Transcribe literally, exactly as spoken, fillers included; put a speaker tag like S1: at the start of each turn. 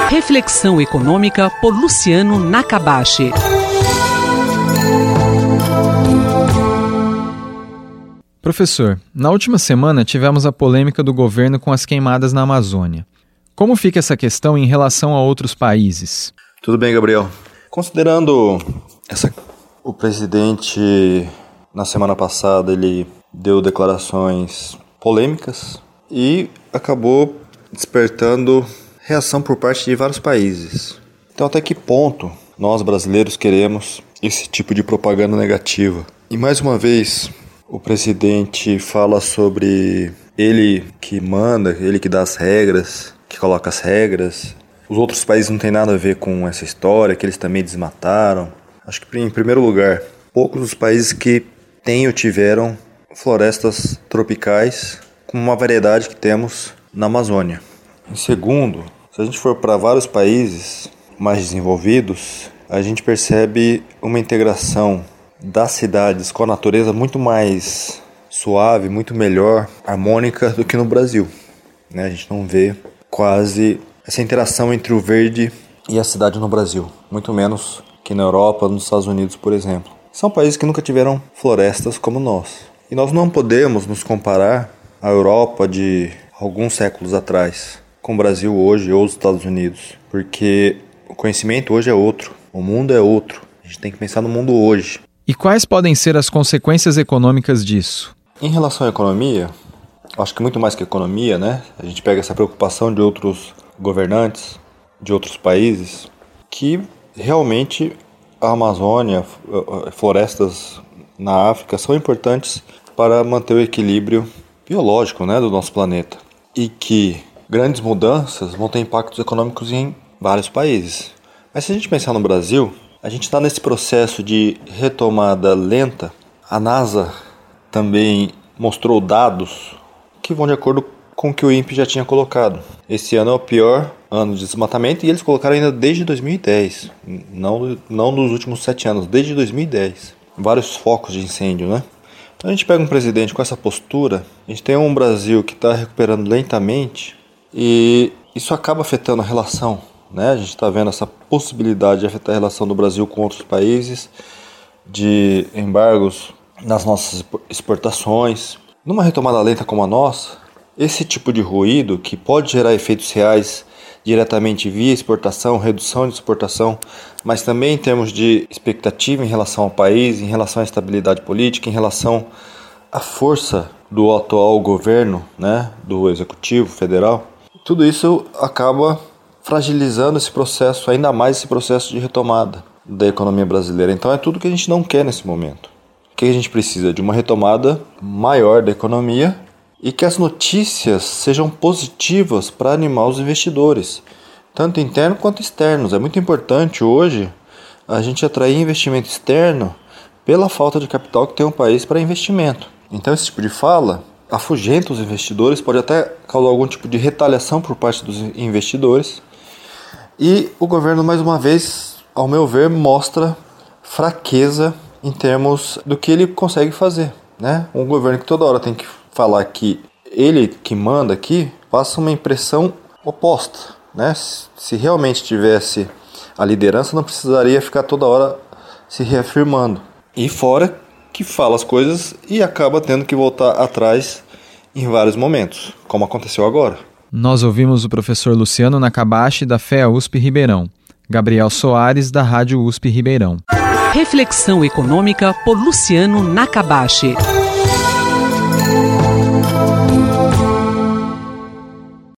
S1: Reflexão econômica por Luciano Nakabashi.
S2: Professor, na última semana tivemos a polêmica do governo com as queimadas na Amazônia. Como fica essa questão em relação a outros países?
S3: Tudo bem, Gabriel. Considerando essa, o presidente, na semana passada, ele deu declarações polêmicas e acabou despertando reação por parte de vários países. Então, até que ponto nós, brasileiros, queremos esse tipo de propaganda negativa? E, mais uma vez, o presidente fala sobre ele que manda, ele que dá as regras, que coloca as regras. Os outros países não têm nada a ver com essa história, que eles também desmataram. Acho que, em primeiro lugar, poucos os países que têm ou tiveram florestas tropicais com uma variedade que temos na Amazônia. Em segundo, se a gente for para vários países mais desenvolvidos, a gente percebe uma integração das cidades com a natureza muito mais suave, muito melhor, harmônica do que no Brasil. Né? A gente não vê quase essa interação entre o verde e a cidade no Brasil, muito menos que na Europa, nos Estados Unidos, por exemplo. São países que nunca tiveram florestas como nós. E nós não podemos nos comparar à Europa de alguns séculos atrás com o Brasil hoje ou os Estados Unidos, porque o conhecimento hoje é outro, o mundo é outro. A gente tem que pensar no mundo hoje.
S2: E quais podem ser as consequências econômicas disso?
S3: Em relação à economia, acho que muito mais que economia, né? A gente pega essa preocupação de outros governantes, de outros países, que realmente a Amazônia, florestas na África são importantes para manter o equilíbrio biológico, né, do nosso planeta. E que grandes mudanças vão ter impactos econômicos em vários países. Mas se a gente pensar no Brasil, a gente está nesse processo de retomada lenta. A NASA também mostrou dados que vão de acordo com o que o I N P E já tinha colocado. Esse ano é o pior ano de desmatamento e eles colocaram ainda desde dois mil e dez, não, não nos últimos sete anos, desde dois mil e dez. Vários focos de incêndio, né? Então a gente pega um presidente com essa postura, a gente tem um Brasil que está recuperando lentamente e isso acaba afetando a relação. Né? A gente está vendo essa possibilidade de afetar a relação do Brasil com outros países, de embargos nas nossas exportações. Numa retomada lenta como a nossa, esse tipo de ruído, que pode gerar efeitos reais diretamente via exportação, redução de exportação, mas também em termos de expectativa em relação ao país, em relação à estabilidade política, em relação à força do atual governo, né, do Executivo Federal, tudo isso acaba fragilizando esse processo, ainda mais esse processo de retomada da economia brasileira. Então é tudo que a gente não quer nesse momento. O que a gente precisa? De uma retomada maior da economia e que as notícias sejam positivas para animar os investidores, tanto internos quanto externos. É muito importante hoje a gente atrair investimento externo pela falta de capital que tem um país para investimento. Então esse tipo de fala afugenta os investidores, pode até causar algum tipo de retaliação por parte dos investidores. E o governo, mais uma vez, ao meu ver, mostra fraqueza em termos do que ele consegue fazer. Né? Um governo que toda hora tem que falar que ele que manda aqui, passa uma impressão oposta. Né? Se realmente tivesse a liderança, não precisaria ficar toda hora se reafirmando. E fora que fala as coisas e acaba tendo que voltar atrás em vários momentos, como aconteceu agora.
S2: Nós ouvimos o professor Luciano Nakabashi, da F E A U S P Ribeirão, Gabriel Soares, da Rádio U S P Ribeirão.
S1: Reflexão econômica por Luciano Nakabashi.